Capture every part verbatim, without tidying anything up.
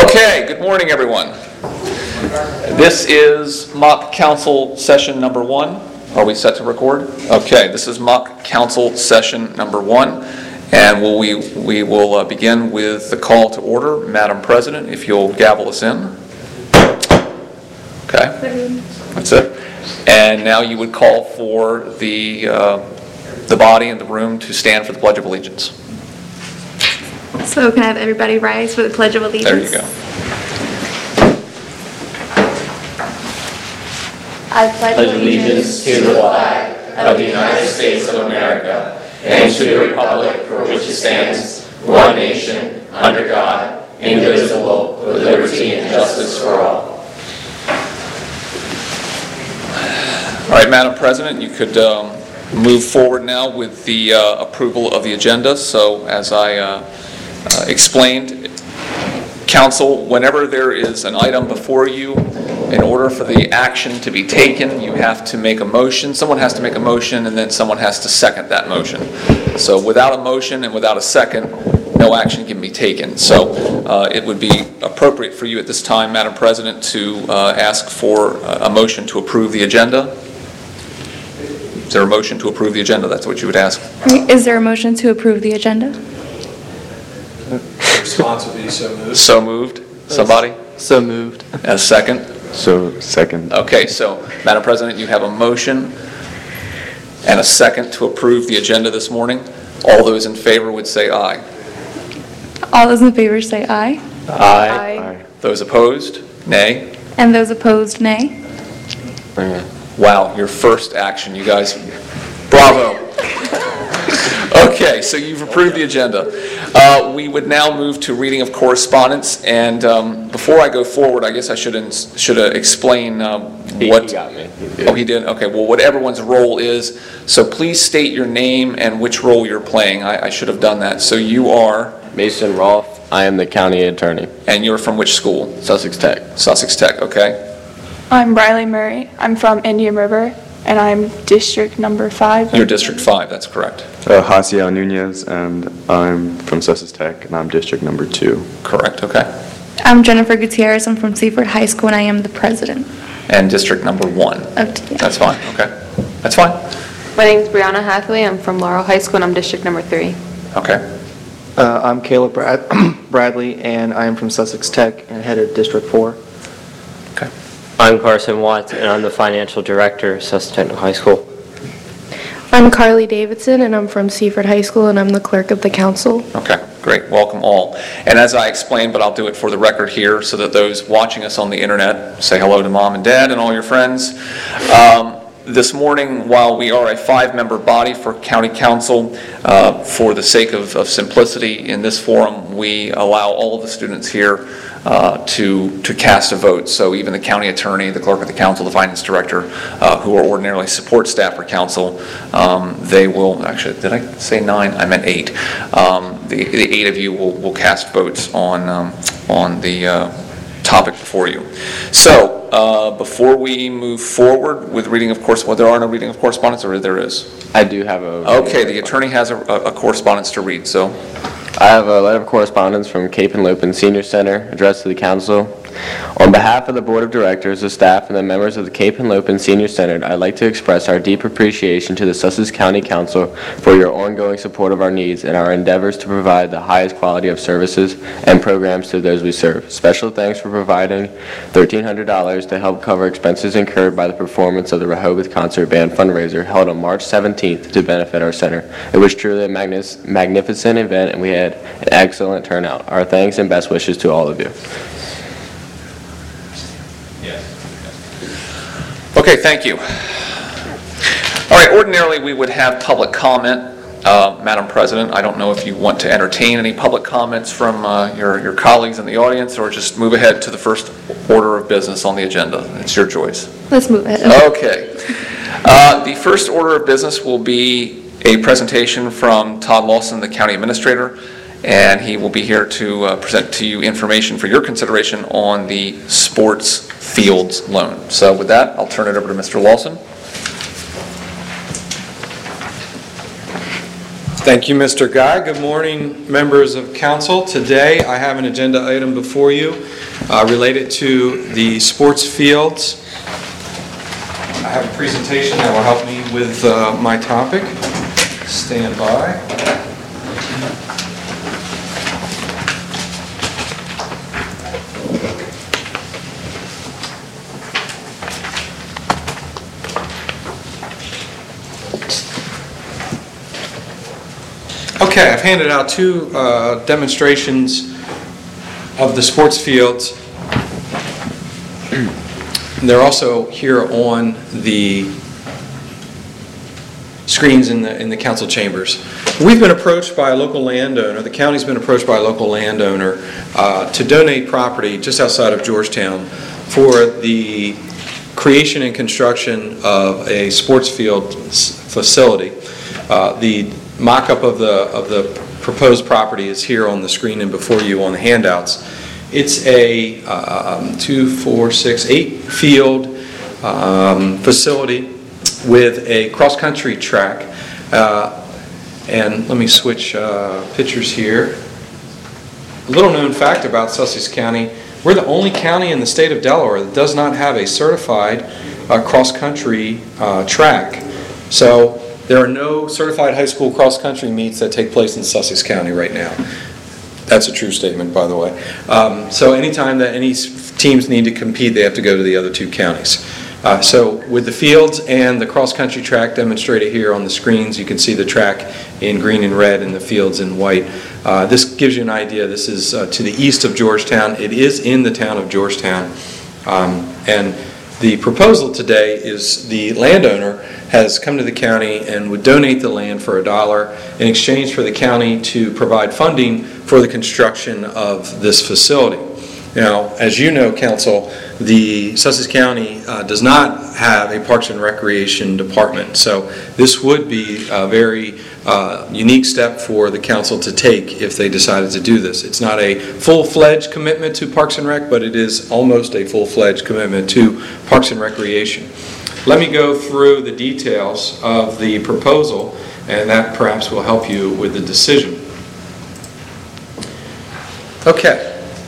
Okay, good morning, everyone. This is mock council session number one. Are we set to record? Okay, this is mock council session number one, and we'll, we we will uh, begin with the call to order. Madam President, if you'll gavel us in. Okay, that's it. And now you would call for the uh, the body in the room to stand for the Pledge of Allegiance. So can I have everybody rise for the Pledge of Allegiance? There you go. I pledge allegiance to the flag of the United States of America and to the republic for which it stands, one nation, under God, indivisible, with liberty and justice for all. All right, Madam President, you could um, move forward now with the uh, approval of the agenda. So as I uh, uh, explained, Council, whenever there is an item before you, in order for the action to be taken, you have to make a motion. Someone has to make a motion, and then someone has to second that motion. So without a motion and without a second, no action can be taken. So uh, it would be appropriate for you at this time, Madam President, to uh, ask for a motion to approve the agenda. Is there a motion to approve the agenda? That's what you would ask. Is there a motion to approve the agenda? Response would be so moved. So moved. Somebody? So moved. A second? So, second. Okay, so, Madam President, you have a motion and a second to approve the agenda this morning. All those in favor would say aye. All those in favor say aye. Aye. Aye. Those opposed, nay. And those opposed, nay. Wow, your first action, you guys. Bravo. Okay, so you've approved the agenda. Uh, we would now move to reading of correspondence, and um, before I go forward, I guess I should ins- should uh, explain uh, what. He got me. He did. Oh, he did? Okay, well, what everyone's role is. So please state your name and which role you're playing. I, I should have done that. So you are, Mason Rolfe. I am the county attorney. and you're from which school? Sussex Tech. Sussex Tech, okay. I'm Briley Murray. I'm from Indian River, and I'm district number five. You're District five, that's correct. Uh, Hasiel Nunez, and I'm from Sussex Tech, and I'm district number two. Correct, okay. I'm Jennifer Gutierrez. I'm from Seaford High School, and I am the president And District number one. of T- That's fine, okay. That's fine. My name is Brianna Hathaway. I'm from Laurel High School, and I'm district number three. Okay. Uh, I'm Caleb Brad- Bradley, and I am from Sussex Tech and head of District four. Okay. I'm Carson Watts, and I'm the financial director of Sussex Technical High School. I'm Carly Davidson, and I'm from Seaford High School, and I'm the clerk of the council. Okay, great. Welcome all. And as I explained, but I'll do it for the record here so that those watching us on the internet say hello to mom and dad and all your friends. Um, this morning, while we are a five-member body for county council, uh, for the sake of, of simplicity in this forum, we allow all of the students here uh, to to cast a vote. So even the county attorney, the clerk of the council, the finance director, uh, who are ordinarily support staff for council, um, they will, actually, did I say nine? I meant eight. Um, the, the eight of you will, will cast votes on, um, on the uh, topic before you. So, uh, before we move forward with reading of course, well, there are no reading of correspondence, or there is? I do have a... Okay, the attorney has a, a correspondence to read, so. I have a letter of correspondence from Cape and Lopin Senior Center addressed to the council. On behalf of the board of directors, the staff, and the members of the Cape and Lopin Senior Center, I'd like to express our deep appreciation to the Sussex County Council for your ongoing support of our needs and our endeavors to provide the highest quality of services and programs to those we serve. Special thanks for providing thirteen hundred dollars to help cover expenses incurred by the performance of the Rehoboth Concert Band fundraiser held on March seventeenth to benefit our center. It was truly a magnis- magnificent event, and we had an excellent turnout. Our thanks and best wishes to all of you. Okay, thank you. All right, ordinarily we would have public comment. Uh, Madam President, I don't know if you want to entertain any public comments from uh, your, your colleagues in the audience, or just move ahead to the first order of business on the agenda. It's your choice. Let's move ahead. Okay. Uh, the first order of business will be a presentation from Todd Lawson, the county administrator, and he will be here to uh, present to you information for your consideration on the sports fields loan. So with that, I'll turn it over to Mister Lawson. Thank you, Mister Guy. Good morning, members of council. Today, I have an agenda item before you uh, related to the sports fields. I have a presentation that will help me with uh, my topic. Stand by. Okay, I've handed out two uh, demonstrations of the sports fields. They're also here on the screens in the in the council chambers. We've been approached by a local landowner, the county's been approached by a local landowner uh, to donate property just outside of Georgetown for the creation and construction of a sports field facility. Uh, the mock-up of the of the proposed property is here on the screen and before you on the handouts. It's a um, two, four, six, eight field um, facility with a cross-country track. Uh, and let me switch uh, pictures here. A little known fact about Sussex County: we're the only county in the state of Delaware that does not have a certified uh, cross-country uh, track. So there are no certified high school cross-country meets that take place in Sussex County right now. That's a true statement, by the way. Um, so anytime that any teams need to compete, they have to go to the other two counties. Uh, so with the fields and the cross-country track demonstrated here on the screens, you can see the track in green and red and the fields in white. Uh, this gives you an idea. This is uh, to the east of Georgetown. It is in the town of Georgetown. Um, and the proposal today is the landowner has come to the county and would donate the land for a dollar in exchange for the county to provide funding for the construction of this facility. Now, as you know, council, the Sussex County uh, does not have a Parks and Recreation department, so this would be a very uh, unique step for the council to take if they decided to do this. It's not a full-fledged commitment to Parks and Rec, but it is almost a full-fledged commitment to Parks and Recreation. Let me go through the details of the proposal, and that perhaps will help you with the decision. Okay.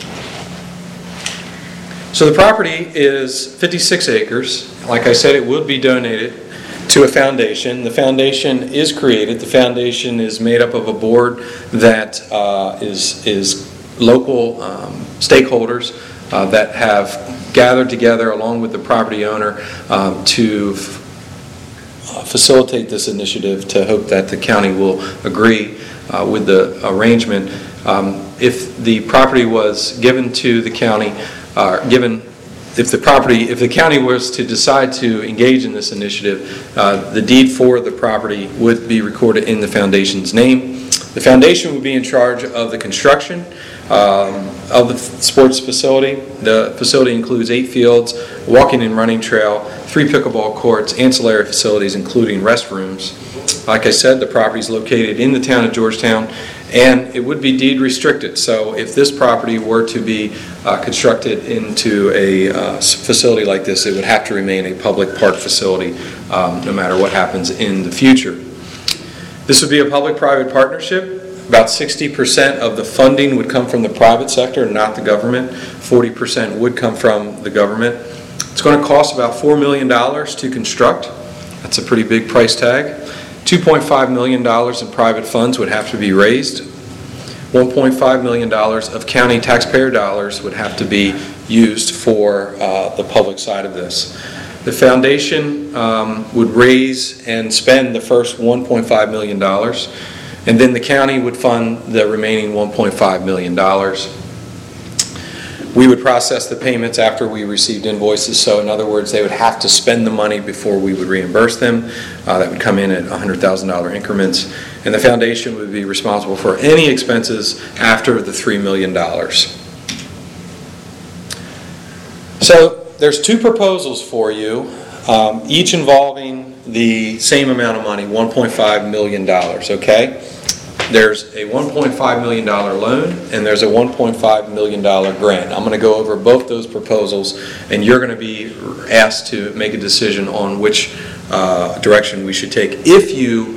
So the property is fifty-six acres. Like I said, it will be donated to a foundation. The foundation is created. The foundation is made up of a board that uh, is, is local um, stakeholders uh, that have gathered together along with the property owner um, to f- facilitate this initiative, to hope that the county will agree uh, with the arrangement. Um, if the property was given to the county, uh, given if the property, if the county was to decide to engage in this initiative, uh, the deed for the property would be recorded in the foundation's name. The foundation would be in charge of the construction um, of the sports facility. The facility includes eight fields, walking and running trail, three pickleball courts, ancillary facilities including restrooms. Like I said, the property is located in the town of Georgetown, and it would be deed restricted. So if this property were to be uh, constructed into a uh, facility like this, it would have to remain a public park facility um, no matter what happens in the future. This would be a public-private partnership. About sixty percent of the funding would come from the private sector, not the government. forty percent would come from the government. It's going to cost about four million dollars to construct. That's a pretty big price tag. two point five million dollars in private funds would have to be raised. one point five million dollars of county taxpayer dollars would have to be used for uh, the public side of this. The foundation um, would raise and spend the first one point five million dollars, and then the county would fund the remaining one point five million dollars. We would process the payments after we received invoices, so in other words, they would have to spend the money before we would reimburse them. Uh, that would come in at one hundred thousand dollars increments, and the foundation would be responsible for any expenses after the three million dollars. So there's two proposals for you, um, each involving the same amount of money, one point five million dollars, okay? There's a one point five million dollars loan and there's a one point five million dollars grant. I'm going to go over both those proposals, and you're going to be asked to make a decision on which uh, direction we should take if you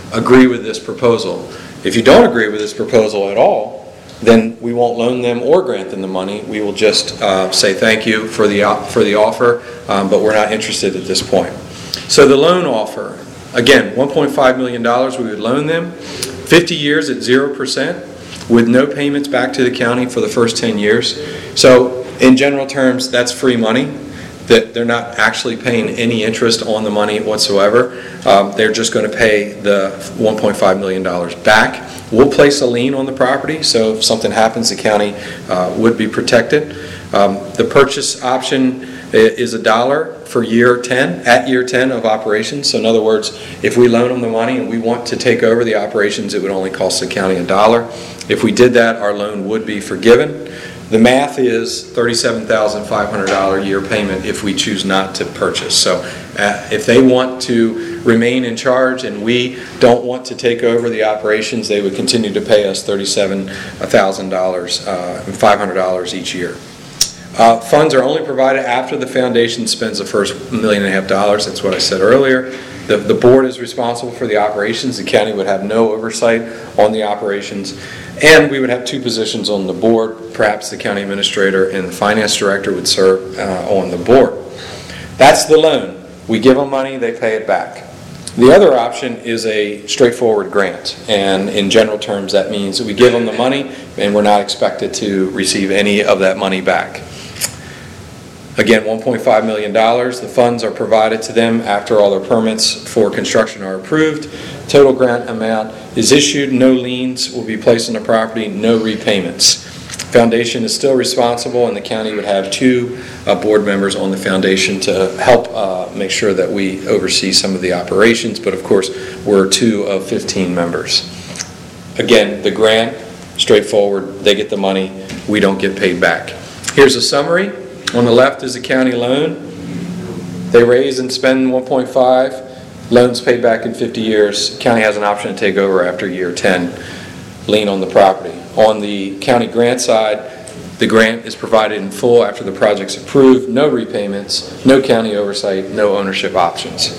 agree with this proposal. If you don't agree with this proposal at all, then we won't loan them or grant them the money. We will just uh, say thank you for the, for the offer, um, but we're not interested at this point. So the loan offer, again, one point five million dollars we would loan them, fifty years at zero percent with no payments back to the county for the first ten years. So in general terms, that's free money, that they're not actually paying any interest on the money whatsoever. Um, they're just going to pay the one point five million dollars back. We'll place a lien on the property, so if something happens, the county uh, would be protected. Um, the purchase option is a dollar for year ten, at year ten of operations. So in other words, if we loan them the money and we want to take over the operations, it would only cost the county a dollar. If we did that, our loan would be forgiven. The math is thirty-seven thousand five hundred dollars a year payment if we choose not to purchase. So uh, if they want to remain in charge and we don't want to take over the operations, they would continue to pay us thirty-seven thousand five hundred dollars each year. Uh, funds are only provided after the foundation spends the first million and a half dollars. That's what I said earlier. The, the board is responsible for the operations. The county would have no oversight on the operations. And we would have two positions on the board. Perhaps the county administrator and the finance director would serve uh, on the board. That's the loan. We give them money, they pay it back. The other option is a straightforward grant. And in general terms, that means that we give them the money and we're not expected to receive any of that money back. Again, one point five million dollars. The funds are provided to them after all their permits for construction are approved. Total grant amount is issued. No liens will be placed on the property. No repayments. Foundation is still responsible, and the county would have two uh, board members on the foundation to help uh, make sure that we oversee some of the operations. But of course, we're two of fifteen members. Again, the grant, straightforward. They get the money. We don't get paid back. Here's a summary. On the left is a county loan. They raise and spend one point five. Loans paid back in fifty years. County has an option to take over after year ten. Lien on the property. On the county grant side, the grant is provided in full after the project's approved. No repayments, no county oversight, no ownership options.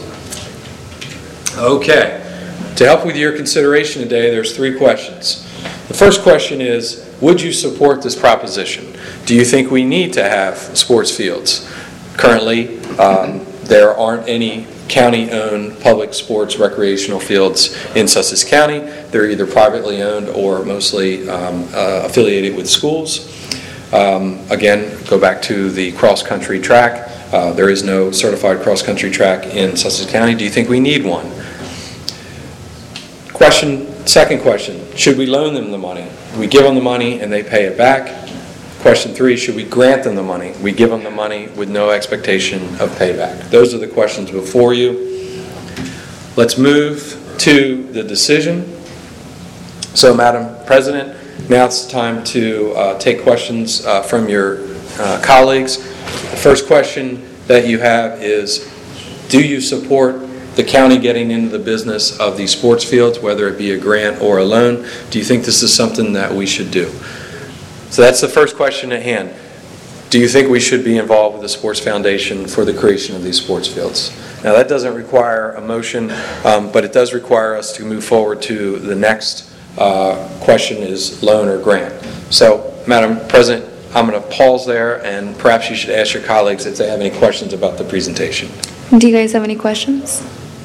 Okay. To help with your consideration today, there's three questions. The first question is, would you support this proposition? Do you think we need to have sports fields? Currently, um, there aren't any county-owned public sports recreational fields in Sussex County. They're either privately owned or mostly um, uh, affiliated with schools. Um, again, go back to the cross-country track. Uh, there is no certified cross-country track in Sussex County. Do you think we need one? Question. Second question, should we loan them the money? We give them the money and they pay it back. Question three, should we grant them the money? We give them the money with no expectation of payback. Those are the questions before you. Let's move to the decision. So, Madam President, now it's time to uh, take questions uh, from your uh, colleagues. The first question that you have is, do you support the county getting into the business of these sports fields, whether it be a grant or a loan? Do you think this is something that we should do? So that's the first question at hand. Do you think we should be involved with the Sports Foundation for the creation of these sports fields? Now that doesn't require a motion, um, but it does require us to move forward to the next uh, question is loan or grant. So, Madam President, I'm going to pause there, and perhaps you should ask your colleagues if they have any questions about the presentation. Do you guys have any questions?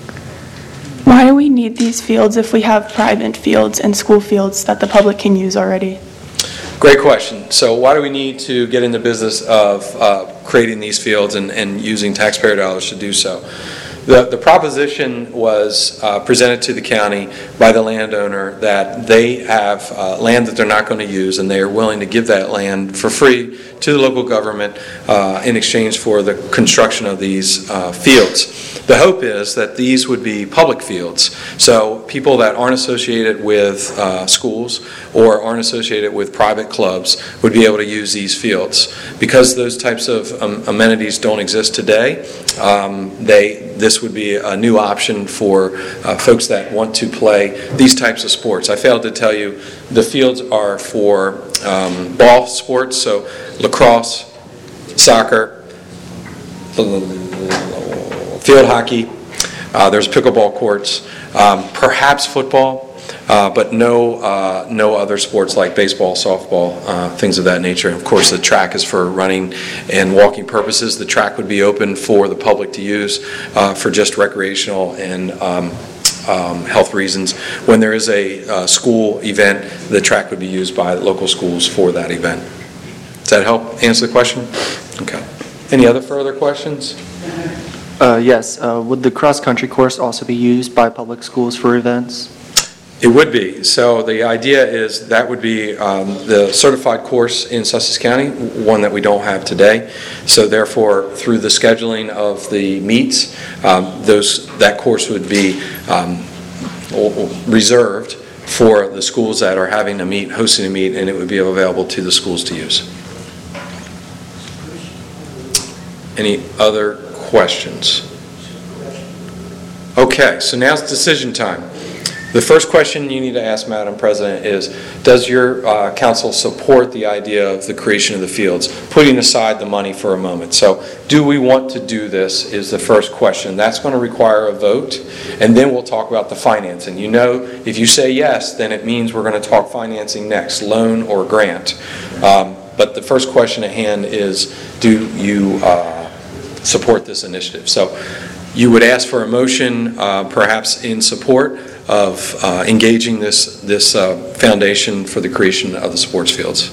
Why do we need these fields if we have private fields and school fields that the public can use already? Great question. So why do we need to get in the business of uh, creating these fields and, and using taxpayer dollars to do so? The, the proposition was uh, presented to the county by the landowner that they have uh, land that they're not going to use, and they are willing to give that land for free to the local government uh, in exchange for the construction of these uh, fields. The hope is that these would be public fields, so people that aren't associated with uh, schools or aren't associated with private clubs would be able to use these fields. Because those types of um, amenities don't exist today, um, they this would be a new option for uh, folks that want to play these types of sports. I failed to tell you, the fields are for um, ball sports, so lacrosse, soccer, field hockey, Uh, There's pickleball courts, um, perhaps football, uh, but no uh, no other sports like baseball, softball, uh, things of that nature. Of course, the track is for running and walking purposes. The track would be open for the public to use uh, for just recreational and um, um, health reasons. When there is a uh, school event, the track would be used by local schools for that event. Does that help answer the question? Okay. Any other further questions? Uh, Yes, uh, would the cross-country course also be used by public schools for events? It would be. So the idea is that would be um, the certified course in Sussex County, one that we don't have today. So therefore, through the scheduling of the meets, um, those that course would be um, reserved for the schools that are having a meet, hosting a meet, and it would be available to the schools to use. Any other questions? Okay, so now it's decision time. The first question you need to ask, Madam President, is does your uh, council support the idea of the creation of the fields, putting aside the money for a moment? So do we want to do this is the first question. That's going to require a vote, and then we'll talk about the financing. You know, if you say yes, then it means we're going to talk financing next, loan or grant. Um, but the first question at hand is, do you uh, support this initiative? So you would ask for a motion uh, perhaps in support of uh, engaging this this uh, foundation for the creation of the sports fields.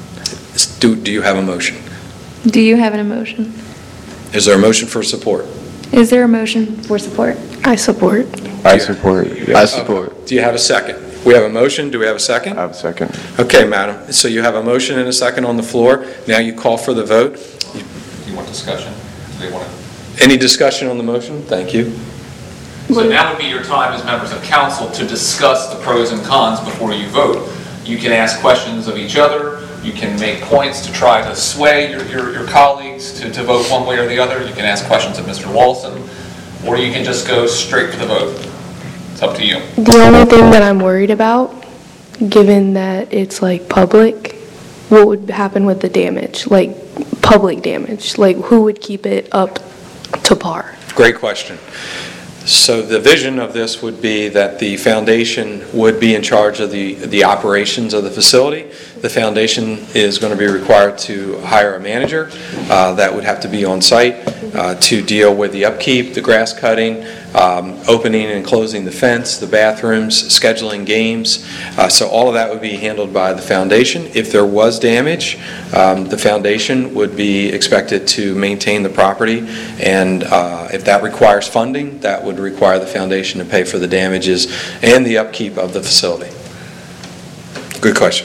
Do, do you have a motion? Do you have an emotion? Is there a motion for support? Is there a motion for support? I support. I support. I support. Okay. Do you have a second? We have a motion. Do we have a second? I have a second. Okay, madam. So you have a motion and a second on the floor. Now you call for the vote. You you want discussion? Do they want to? Any discussion on the motion? Thank you. So now would be your time as members of council to discuss the pros and cons before you vote. You can ask questions of each other. You can make points to try to sway your, your, your colleagues to, to vote one way or the other. You can ask questions of Mister Walson, or you can just go straight to the vote. It's up to you. The only thing that I'm worried about, given that it's like public, what would happen with the damage? Like public damage? Like who would keep it up to par? Great question. So the vision of this would be that the foundation would be in charge of the, the operations of the facility. The foundation is going to be required to hire a manager uh, that would have to be on site uh, to deal with the upkeep, the grass cutting, um, opening and closing the fence, the bathrooms, scheduling games. Uh, so all of that would be handled by the foundation. If there was damage, um, the foundation would be expected to maintain the property, and uh, if that requires funding, that would require the foundation to pay for the damages and the upkeep of the facility. Good question.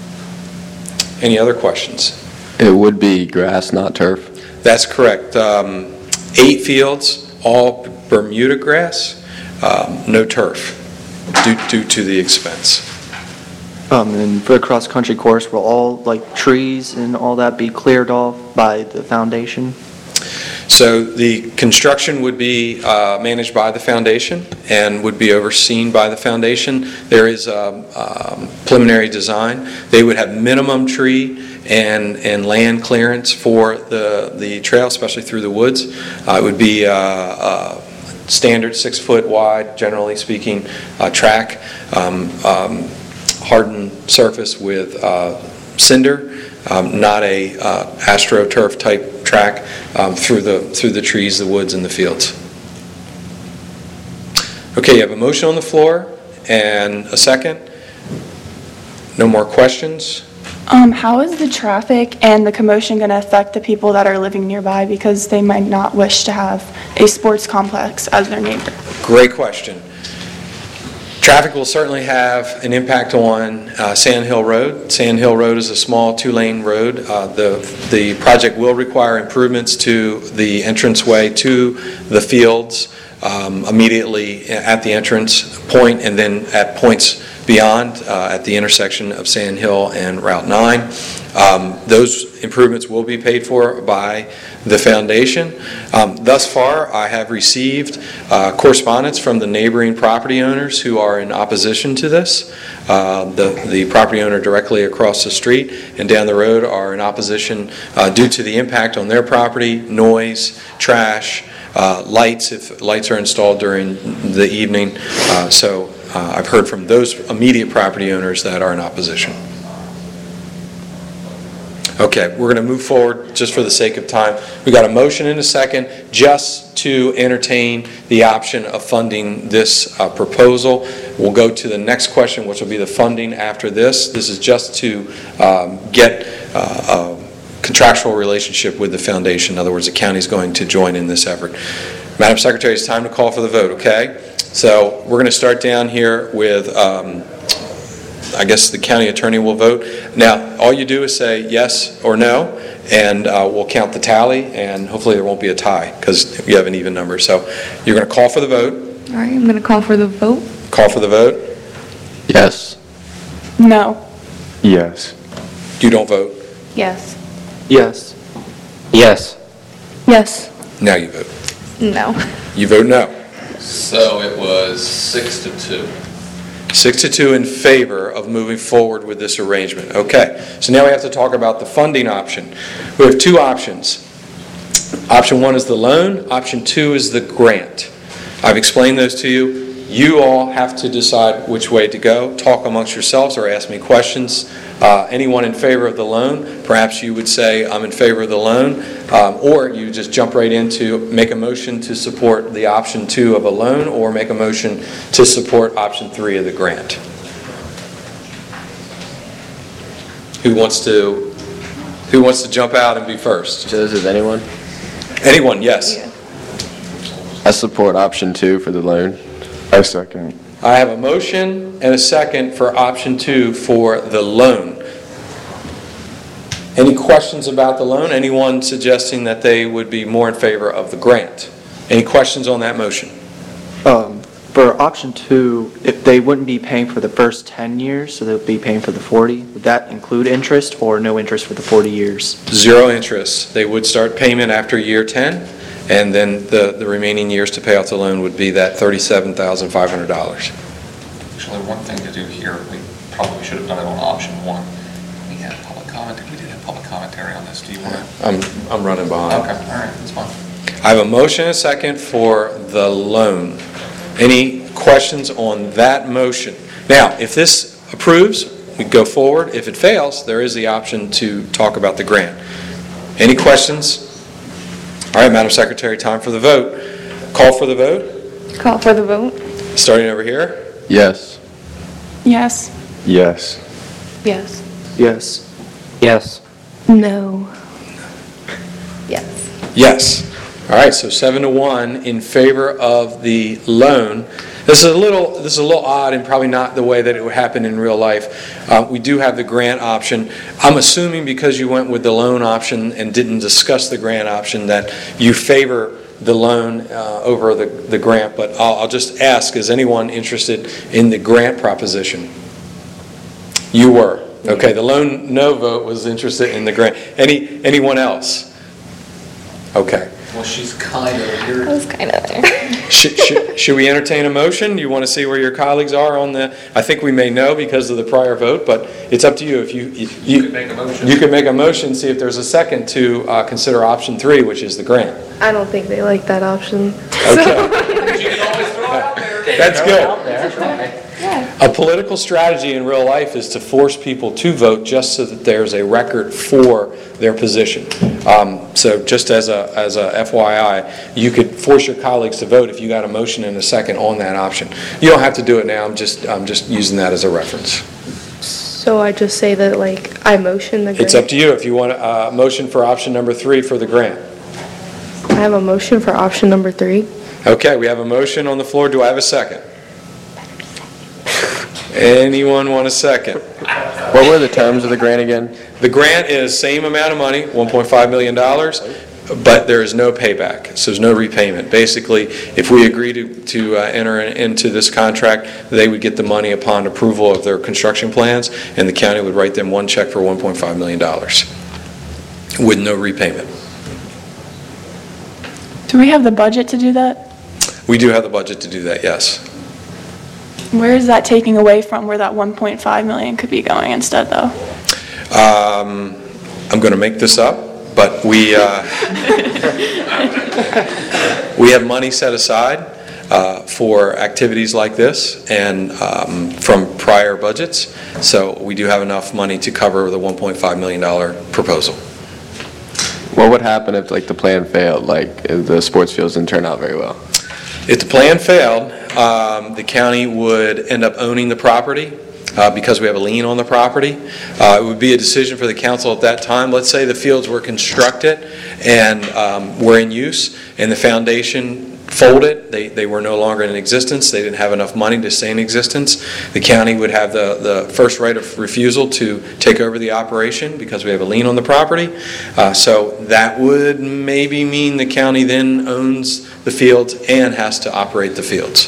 Any other questions? It would be grass, not turf. That's correct. Um, eight fields, all Bermuda grass, um, no turf, due, due to the expense. Um, And for the cross-country course, will all, like, trees and all that be cleared off by the foundation? So the construction would be uh, managed by the foundation and would be overseen by the foundation. There is a um, preliminary design. They would have minimum tree and and land clearance for the, the trail, especially through the woods. Uh, it would be uh, uh, standard six foot wide, generally speaking, uh, track, um, um, hardened surface with uh, cinder. Um, not a uh, AstroTurf type track um, through the through the trees, the woods, and the fields. Okay, you have a motion on the floor and a second. No more questions? Um, how is the traffic and the commotion going to affect the people that are living nearby because they might not wish to have a sports complex as their neighbor? Great question. Traffic will certainly have an impact on uh, Sand Hill Road. Sand Hill Road is a small two-lane road. Uh, the, the project will require improvements to the entranceway to the fields um, immediately at the entrance point and then at points beyond uh, at the intersection of Sand Hill and Route nine. Um, those improvements will be paid for by the foundation. Um, thus far, I have received uh, correspondence from the neighboring property owners who are in opposition to this. Uh, the, the property owner directly across the street and down the road are in opposition uh, due to the impact on their property, noise, trash, uh, lights, if lights are installed during the evening. Uh, So uh, I've heard from those immediate property owners that are in opposition. Okay, we're going to move forward just for the sake of time. We got a motion and a second just to entertain the option of funding this uh, proposal. We'll go to the next question, which will be the funding after this. This is just to um, get uh, a contractual relationship with the foundation. In other words, the county's going to join in this effort. Madam Secretary, it's time to call for the vote, okay? So we're going to start down here with um, I guess the county attorney will vote. Now, all you do is say yes or no, and uh, we'll count the tally, and hopefully there won't be a tie, because you have an even number. So you're going to call for the vote. All right, I'm going to call for the vote. Call for the vote. Yes. No. Yes. You don't vote. Yes. Yes. Yes. Yes. Now you vote. No. You vote no. So it was six to two. Six to two in favor of moving forward with this arrangement. Okay, so now we have to talk about the funding option. We have two options. Option one is the loan. Option two is the grant. I've explained those to you. You all have to decide which way to go. Talk amongst yourselves or ask me questions. Uh, anyone in favor of the loan, perhaps you would say, I'm in favor of the loan, um, or you just jump right into make a motion to support the option two of a loan, or make a motion to support option three of the grant. Who wants to, who wants to jump out and be first? So this is anyone? Anyone, yes. I support option two for the loan. I second. I have a motion and a second for option two for the loan. Any questions about the loan? Anyone suggesting that they would be more in favor of the grant? Any questions on that motion? Um, For option two, if they wouldn't be paying for the first ten years, so they'll be paying for the forty, would that include interest or no interest for the forty years? Zero interest. They would start payment after year ten, and then the, the remaining years to pay off the loan would be that thirty-seven thousand five hundred dollars. Actually, one thing to do here, we probably should have done it on option one. We had public comment, we did have public commentary on this. Do you want to? I'm, I'm running behind. Okay, all right, that's fine. I have a motion and a second for the loan. Any questions on that motion? Now, if this approves, we go forward. If it fails, there is the option to talk about the grant. Any questions? All right, Madam Secretary, time for the vote. Call for the vote. Call for the vote. Starting over here. Yes. Yes. Yes. Yes. Yes. Yes. No. Yes. Yes. All right, so seven to one in favor of the loan. This is a little this is a little odd and probably not the way that it would happen in real life. Uh, we do have the grant option. I'm assuming because you went with the loan option and didn't discuss the grant option that you favor the loan uh, over the, the grant, but I'll, I'll just ask, is anyone interested in the grant proposition? You were. Okay, the loan no vote was interested in the grant. Any Anyone else? Okay. Well, she's kind of here. I was kind of there. Should, should, should we entertain a motion? You want to see where your colleagues are on the, I think we may know because of the prior vote, but it's up to you. If you, you, You could make a motion. You could make a motion, see if there's a second to uh, consider option three, which is the grant. I don't think they like that option. Okay. You can always throw it out there. That's good. A political strategy in real life is to force people to vote just so that there's a record for their position. Um, so just as a, as a F Y I, you could force your colleagues to vote if you got a motion and a second on that option. You don't have to do it now. I'm just, I'm just using that as a reference. So I just say that, like, I motion the grant? It's up to you if you want a uh, motion for option number three for the grant. I have a motion for option number three. Okay, we have a motion on the floor. Do I have a second? Anyone want a second? What were the terms of the grant again? The grant is same amount of money, one point five million dollars, but there is no payback, so there's no repayment. Basically, if we agree to, to uh, enter into this contract, they would get the money upon approval of their construction plans, and the county would write them one check for one point five million dollars with no repayment. Do we have the budget to do that? We do have the budget to do that, yes. Where is that taking away from where that one point five million could be going instead, though? Um, I'm going to make this up, but we, uh, we have money set aside uh, for activities like this and um, from prior budgets, so we do have enough money to cover the one point five million dollars proposal. What would happen if, like, the plan failed, like, if the sports fields didn't turn out very well? If the plan failed, um, the county would end up owning the property uh, because we have a lien on the property. Uh, It would be a decision for the council at that time. Let's say the fields were constructed and um, were in use, and the foundation folded, they, they were no longer in existence, they didn't have enough money to stay in existence. The county would have the, the first right of refusal to take over the operation because we have a lien on the property. Uh, so that would maybe mean the county then owns the fields and has to operate the fields,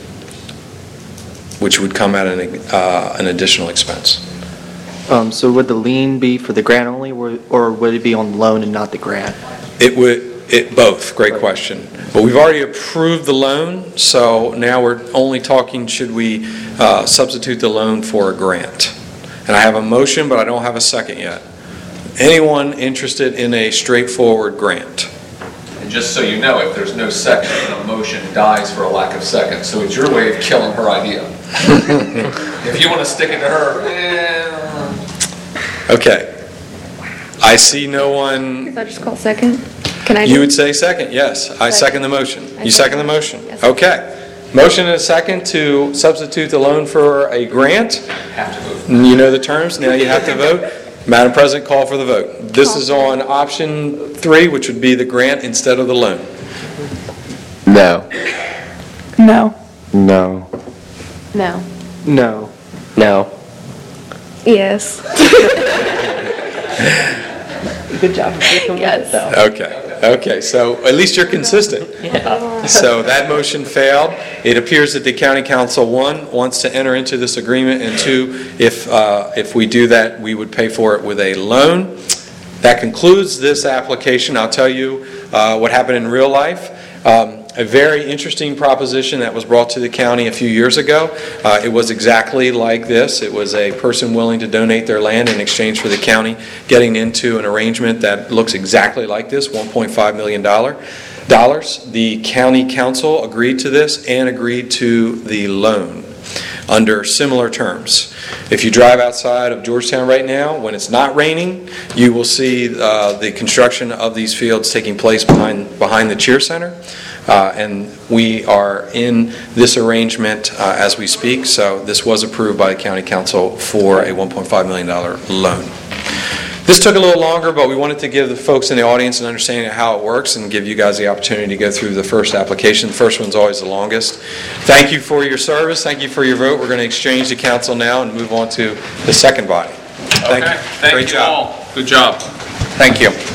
which would come at an, uh, an additional expense. Um, So would the lien be for the grant only, or or would it be on the loan and not the grant? It would, it, both, great question. But we've already approved the loan, so now we're only talking, should we uh, substitute the loan for a grant? And I have a motion, but I don't have a second yet. Anyone interested in a straightforward grant? And just so you know, if there's no second, then a motion dies for a lack of second. So it's your way of killing her idea. If you want to stick it to her, eh. Okay. I see no one. Is that just called second? Can I? You do- would say second, yes. I second the motion. I You second the motion? Yes. Okay. Motion and a second to substitute the loan for a grant. Have to vote. You know the terms, now you have to vote. Madam President, call for the vote. This is on option three, which would be the grant instead of the loan. No. No. No. No. No. No. Yes. Good job. Yes. Okay, okay, so at least you're consistent. So that motion failed. It appears that the county council, one, wants to enter into this agreement, and two, if, uh, if we do that, we would pay for it with a loan. That concludes this application. I'll tell you uh, what happened in real life. Um, A very interesting proposition that was brought to the county a few years ago. Uh, It was exactly like this. It was a person willing to donate their land in exchange for the county getting into an arrangement that looks exactly like this, one point five million dollars. The county council agreed to this and agreed to the loan under similar terms. If you drive outside of Georgetown right now, when it's not raining, you will see uh, the construction of these fields taking place behind, behind the Cheer Center. Uh, and we are in this arrangement uh, as we speak, so this was approved by the county council for a one point five million dollars loan. This took a little longer, but we wanted to give the folks in the audience an understanding of how it works and give you guys the opportunity to go through the first application. The first one's always the longest. Thank you for your service. Thank you for your vote. We're going to exchange the council now and move on to the second body. Thank Okay, you. thank Great you job. all. Good job. Thank you.